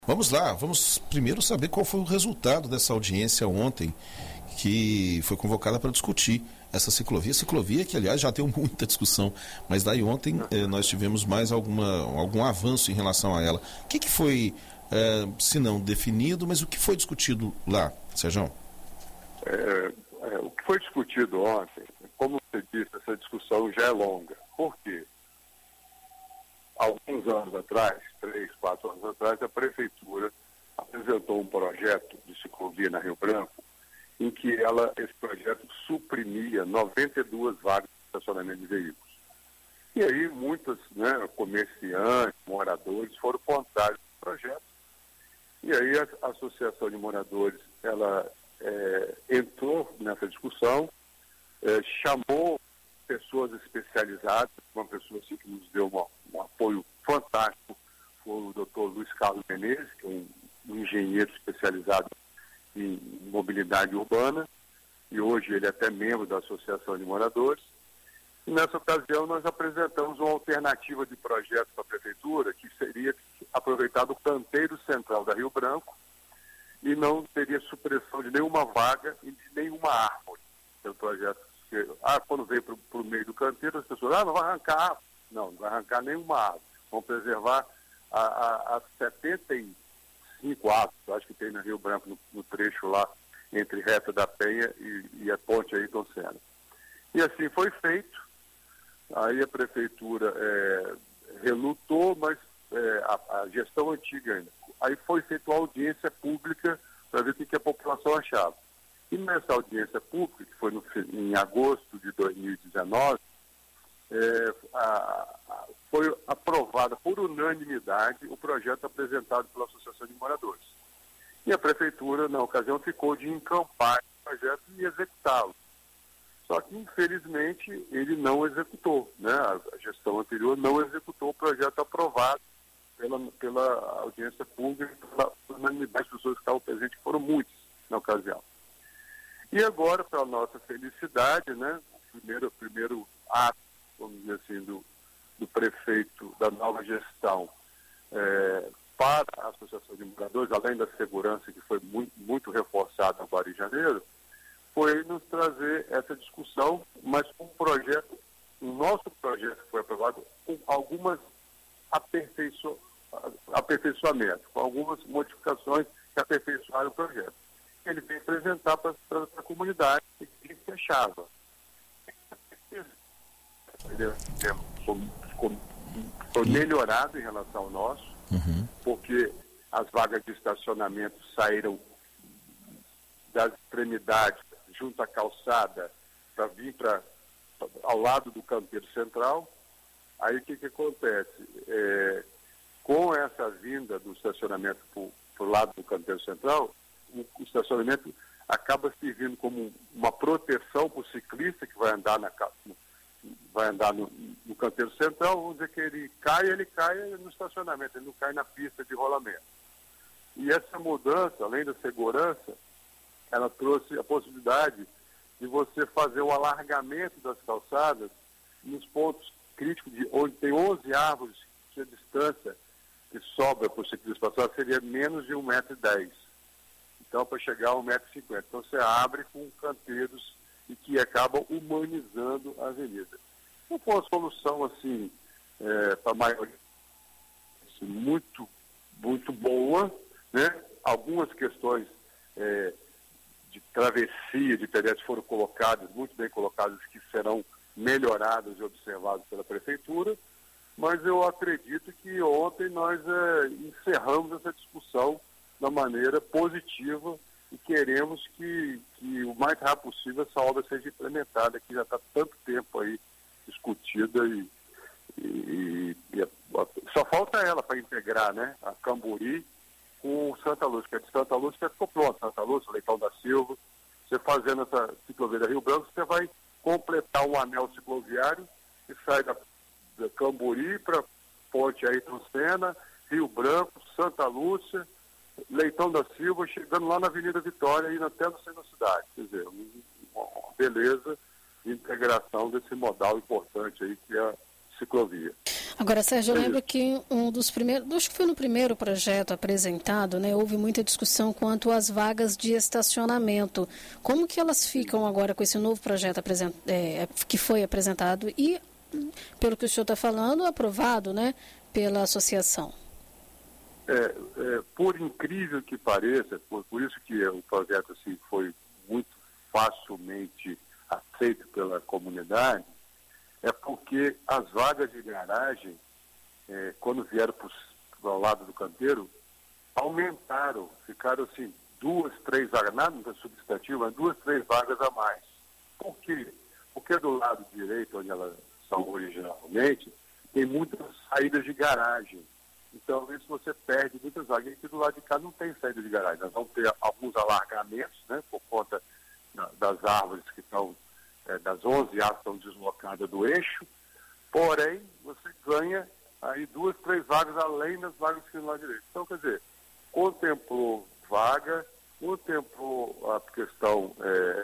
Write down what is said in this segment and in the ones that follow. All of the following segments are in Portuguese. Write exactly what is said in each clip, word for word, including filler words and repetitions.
Vamos lá, vamos primeiro saber qual foi o resultado dessa audiência ontem, que foi convocada para discutir essa ciclovia. Ciclovia que, aliás, já deu muita discussão, mas daí ontem eh, nós tivemos mais alguma, algum avanço em relação a ela. O que, que foi, eh, se não definido, mas o que foi discutido lá, Sérgio? É, é, o que foi discutido ontem, como você disse, essa discussão já é longa. Por quê? Alguns anos atrás, três, quatro anos atrás, a Prefeitura apresentou um projeto de ciclovia na Rio Branco, em que ela, esse projeto suprimia noventa e duas vagas de estacionamento de veículos. E aí muitos, né, comerciantes, moradores foram contrários ao projeto. E aí a, a Associação de Moradores, ela é, entrou nessa discussão, é, chamou pessoas especializadas, uma pessoa assim, que nos deu uma, um apoio fantástico, foi o doutor Luiz Carlos Menezes, que é um, um engenheiro especializado em mobilidade urbana, e hoje ele é até membro da Associação de Moradores. E nessa ocasião nós apresentamos uma alternativa de projeto para a Prefeitura, que seria aproveitar o canteiro central da Rio Branco e não teria supressão de nenhuma vaga e de nenhuma árvore. Pelo projeto. Ah, quando veio para o meio do canteiro, as pessoas, ah, não vai arrancar árvore. Não, não vai arrancar nenhuma árvore. Vão preservar as setenta e cinco árvores, acho que tem na Rio Branco, no, no trecho lá, entre Reta da Penha e, e a ponte Ayrton Senna. E assim foi feito. Aí a Prefeitura é, relutou, mas é, a, a gestão antiga ainda. Aí foi feita uma audiência pública para ver o que, que a população achava. E nessa audiência pública, que foi no, em agosto de dois mil e dezenove, é, a, a, foi aprovado por unanimidade o projeto apresentado pela Associação de Moradores. E a Prefeitura, na ocasião, ficou de encampar o projeto e executá-lo. Só que, infelizmente, ele não executou, né? A, a gestão anterior não executou o projeto aprovado pela, pela audiência pública, pela unanimidade das pessoas que estavam presentes, que foram muitas na ocasião. E agora, para a nossa felicidade, né, o primeiro, o primeiro ato, vamos dizer assim, do, do prefeito da nova gestão é, para a Associação de Moradores, além da segurança que foi muito, muito reforçada agora em janeiro, foi nos trazer essa discussão, mas com um projeto, o nosso projeto que foi aprovado, com algumas aperfeiço, aperfeiçoamentos, com algumas modificações que aperfeiçoaram o projeto. Ele veio apresentar para a comunidade e que se achava. Ele ficou, ficou melhorado em relação ao nosso, uhum. Porque as vagas de estacionamento saíram das extremidades junto à calçada para vir para ao lado do canteiro central. Aí o que, que acontece? É, com essa vinda do estacionamento para o lado do canteiro central, o estacionamento acaba servindo como uma proteção para o ciclista que vai andar, na, vai andar no, no canteiro central. Vamos dizer que ele cai, ele cai no estacionamento, ele não cai na pista de rolamento. E essa mudança, além da segurança, ela trouxe a possibilidade de você fazer o alargamento das calçadas nos pontos críticos, de, onde tem onze árvores, que a distância que sobra para o ciclista passar seria menos de um metro e dez. Então, para chegar a um metro e cinquenta. Então, você abre com canteiros e que acabam humanizando a avenida. Não foi uma solução, assim, é, para a maioria, assim, muito, muito boa, né? Algumas questões é, de travessia de pedestres foram colocadas, muito bem colocadas, que serão melhoradas e observadas pela Prefeitura, mas eu acredito que ontem nós é, encerramos essa discussão da maneira positiva e queremos que, que o mais rápido possível essa obra seja implementada, que já está tanto tempo aí discutida e, e, e a, só falta ela para integrar, né, a Camburi com Santa Lúcia, que é de Santa Lúcia já ficou pronto, Santa Lúcia, Leitão da Silva. Você fazendo essa ciclovia da Rio Branco, você vai completar um anel cicloviário que sai da, da Camburi para Ponte Ayrton Senna, Rio Branco, Santa Lúcia, Leitão da Silva, chegando lá na Avenida Vitória e até no centro da cidade. Quer dizer, uma beleza de integração desse modal importante aí que é a ciclovia. Agora, Sérgio, eu lembro que um dos primeiros, acho que foi no primeiro projeto apresentado, né, houve muita discussão quanto às vagas de estacionamento. Como que elas ficam agora com esse novo projeto apresent, é, que foi apresentado e, pelo que o senhor está falando, aprovado, né, pela associação? É, é, por incrível que pareça, por, por isso que o projeto assim, foi muito facilmente aceito pela comunidade, é porque as vagas de garagem, é, quando vieram para o lado do canteiro, aumentaram, ficaram assim, duas, três vagas, nada substantivo, mas duas, três vagas a mais. Por quê? Porque do lado direito, onde elas são originalmente, tem muitas saídas de garagem. Então, isso você perde muitas vagas. E do lado de cá não tem saída de garagem. Nós vamos ter alguns alargamentos, né, por conta das árvores que estão, é, das onze árvores que estão deslocadas do eixo, porém, você ganha aí duas, três vagas além das vagas que tem lá direito. Então, quer dizer, contemplou vaga, contemplou a questão é,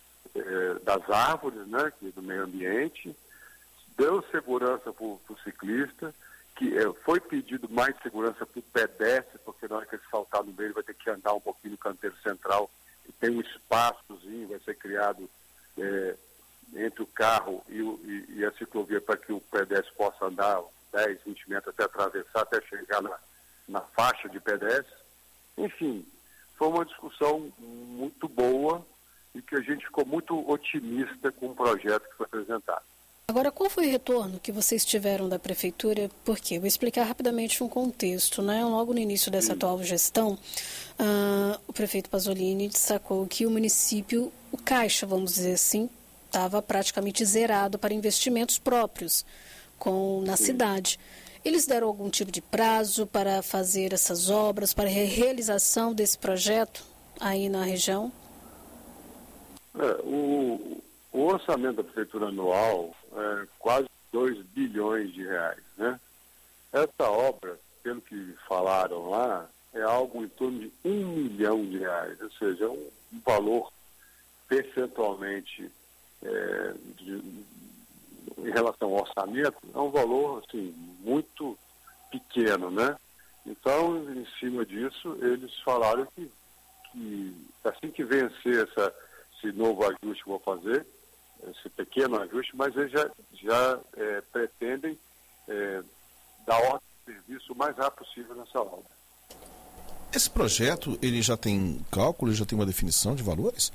é, das árvores, né, que, do meio ambiente, deu segurança para o ciclista, que é, foi pedido mais segurança para o pedestre, porque na hora que ele saltar no meio, ele vai ter que andar um pouquinho no canteiro central, que tem um espaçozinho, vai ser criado é, entre o carro e, o, e, e a ciclovia para que o pedestre possa andar dez, vinte metros até atravessar, até chegar na, na faixa de pedestre. Enfim, foi uma discussão muito boa e que a gente ficou muito otimista com o projeto que foi apresentado. Agora, qual foi o retorno que vocês tiveram da Prefeitura? Porque vou explicar rapidamente um contexto, né? Logo no início dessa Sim. atual gestão, uh, o prefeito Pasolini destacou que o município, o caixa, vamos dizer assim, estava praticamente zerado para investimentos próprios com, na Sim. cidade. Eles deram algum tipo de prazo para fazer essas obras, para a realização desse projeto aí na região? É, o... O orçamento da prefeitura anual é quase dois bilhões de reais, né? Essa obra, pelo que falaram lá, é algo em torno de um milhão de reais, ou seja, um, um valor percentualmente é, de, em relação ao orçamento, é um valor assim, muito pequeno, né? Então, em cima disso, eles falaram que, que assim que vencer essa, esse novo ajuste que vou fazer, esse pequeno ajuste, mas eles já, já é, pretendem é, dar ordem de serviço o mais rápido possível nessa obra. Esse projeto, ele já tem cálculo, já tem uma definição de valores?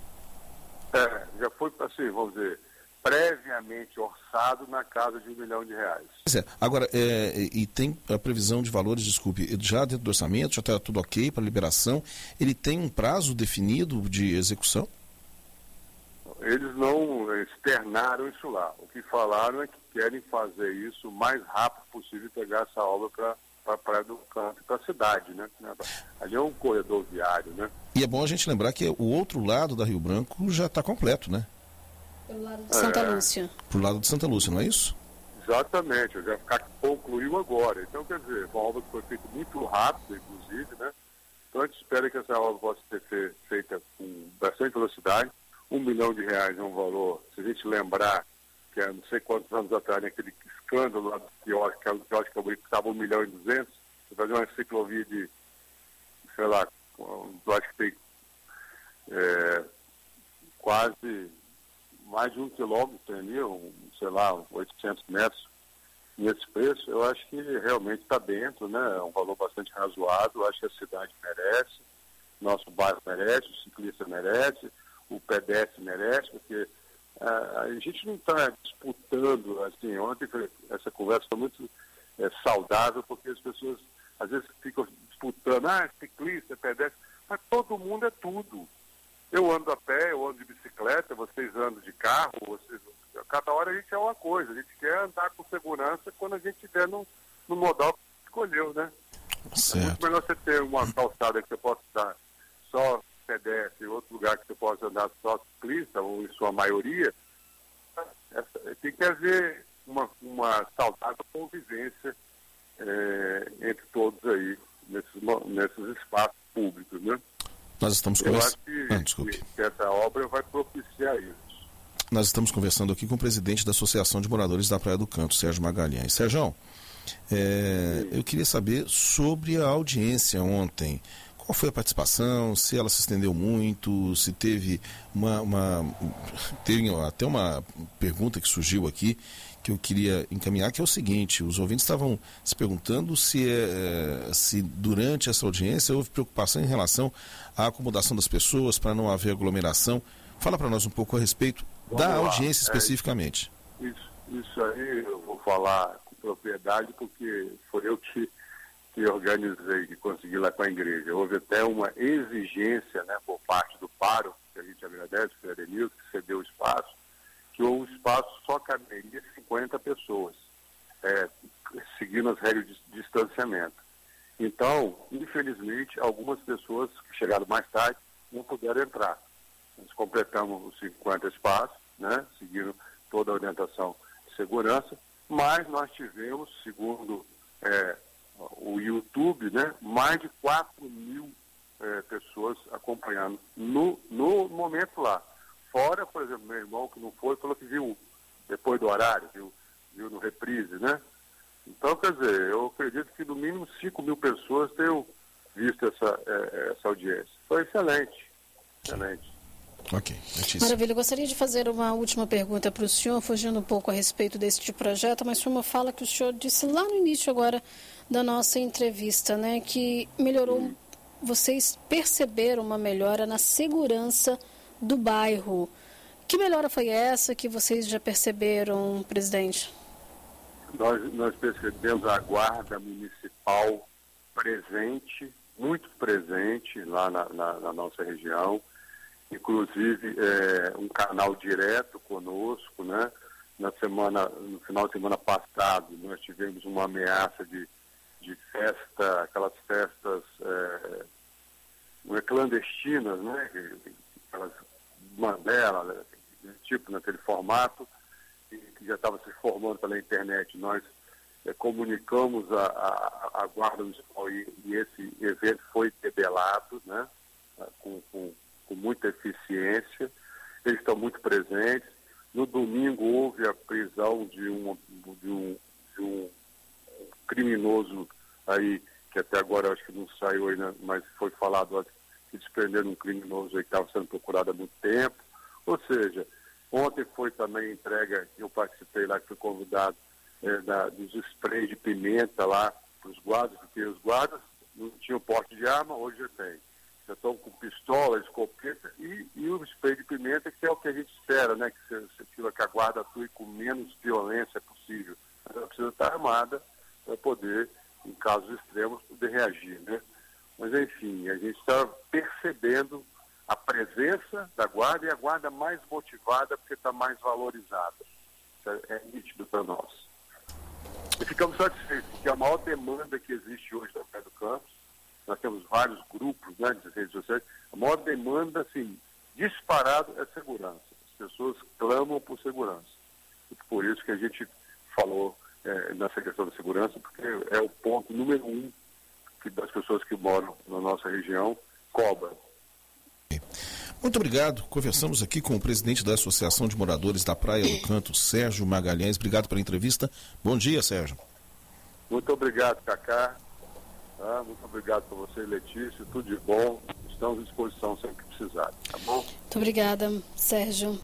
É, já foi, assim, vamos dizer, previamente orçado na casa de um milhão de reais. Pois é, agora, é, e tem a previsão de valores, desculpe, já dentro do orçamento, já está tudo ok para liberação, ele tem um prazo definido de execução? Eles não externaram isso lá. O que falaram é que querem fazer isso o mais rápido possível e pegar essa obra para a Praia do Canto e para a cidade, né? Ali é um corredor viário, né? E é bom a gente lembrar que o outro lado da Rio Branco já está completo, né? Pelo lado de Santa é, Lúcia. Pro lado de Santa Lúcia, não é isso? Exatamente, já concluiu agora. Então, quer dizer, uma obra que foi feita muito rápido, inclusive, né? Então a gente espera que essa obra possa ser feita com bastante velocidade. Um milhão de reais é um valor, se a gente lembrar que há não sei quantos anos atrás, naquele escândalo lá do quiosque, que quiosque que estava um milhão e duzentos, você fazer uma ciclovia de, sei lá, eu acho que tem é, quase mais de um quilômetro ali, um, sei lá, oitocentos metros, nesse preço, eu acho que realmente está dentro, né? É um valor bastante razoável, eu acho que a cidade merece, nosso bairro merece, o ciclista merece, o pedestre merece, porque uh, a gente não está disputando, assim, ontem foi, essa conversa foi muito é, saudável, porque as pessoas às vezes ficam disputando, ah, ciclista, pedestre, mas todo mundo é tudo. Eu ando a pé, eu ando de bicicleta, vocês andam de carro, vocês, cada hora a gente é uma coisa, a gente quer andar com segurança quando a gente estiver no, no modal que escolheu, né? Certo. É muito melhor você ter uma calçada que você possa dar só pedestre, outro lugar que você possa andar só ciclista, ou em sua maioria. Essa, tem que haver uma, uma saudável convivência é, entre todos aí, nesses, nesses espaços públicos, né? Nós estamos Eu começando. acho que, ah, que, que essa obra vai propiciar isso. nós estamos conversando aqui com o presidente da Associação de Moradores da Praia do Canto, Sérgio Magalhães. Sérgio, é, eu queria saber sobre a audiência ontem. Qual foi a participação, se ela se estendeu muito, se teve uma, uma teve até uma pergunta que surgiu aqui, que eu queria encaminhar, que é o seguinte: os ouvintes estavam se perguntando se, é, se durante essa audiência houve preocupação em relação à acomodação das pessoas, para não haver aglomeração. Fala para nós um pouco a respeito Vamos da lá. audiência especificamente. É, isso, isso aí eu vou falar com propriedade, porque foi eu que que organizei, que consegui lá com a igreja. Houve até uma exigência, né, por parte do Paro, que a gente agradece, o Edenilson, que cedeu o espaço, que o espaço só caberia cinquenta pessoas, é, seguindo as regras de distanciamento. Então, infelizmente, algumas pessoas que chegaram mais tarde não puderam entrar. Nós completamos os cinquenta espaços, né, seguindo toda a orientação de segurança, mas nós tivemos, segundo é, o YouTube, né, mais de quatro mil é, pessoas acompanhando no, no momento lá. Fora, por exemplo, meu irmão que não foi, falou que viu depois do horário, viu, viu no reprise, né? Então, quer dizer, eu acredito que no mínimo cinco mil pessoas tenham visto essa, é, essa audiência. Foi excelente, excelente. Ok, Maravilha. Eu gostaria de fazer uma última pergunta para o senhor, fugindo um pouco a respeito deste projeto, mas foi uma fala que o senhor disse lá no início agora da nossa entrevista, né, que melhorou, hum. vocês perceberam uma melhora na segurança do bairro. Que melhora foi essa que vocês já perceberam, presidente? Nós, nós percebemos a guarda municipal presente, muito presente lá na, na, na nossa região. Inclusive é, um canal direto conosco, né? Na semana, no final de semana passado, nós tivemos uma ameaça de, de festa, aquelas festas é, clandestinas, né? Aquelas Mandela, tipo naquele formato, que, que já estava se formando pela internet. Nós é, comunicamos a, a, a Guarda Municipal e, e esse evento foi debelado, né? Com, com com muita eficiência, eles estão muito presentes. No domingo houve a prisão de um, de um, de um criminoso aí, que até agora acho que não saiu ainda, mas foi falado que desprenderam um criminoso aí que estava sendo procurado há muito tempo. Ou seja, ontem foi também entrega, eu participei lá, que fui convidado é, da, dos sprays de pimenta lá para os guardas, porque os guardas não tinham porte de arma, hoje já tem. Já estão com pistola, escopeta e, e o spray de pimenta, que é o que a gente espera, né? Que, se, que a guarda atue com menos violência possível. Mas ela precisa estar armada para poder, em casos extremos, poder reagir, né? Mas, enfim, a gente está percebendo a presença da guarda e a guarda mais motivada porque está mais valorizada. Isso é, é nítido para nós. E ficamos satisfeitos, porque a maior demanda que existe hoje na Praia do Canto, nós temos vários grupos, né, de redes sociais, a maior demanda, assim, disparado é segurança. As pessoas clamam por segurança. E por isso que a gente falou é, nessa questão da segurança, porque é o ponto número um que das pessoas que moram na nossa região cobram. Muito obrigado. Conversamos aqui com o presidente da Associação de Moradores da Praia do Canto, Sérgio Magalhães. Obrigado pela entrevista. Bom dia, Sérgio. Muito obrigado, Cacá. Ah, muito obrigado por você, Letícia. Tudo de bom. Estamos à disposição sempre que precisar. Tá bom? Muito obrigada, Sérgio.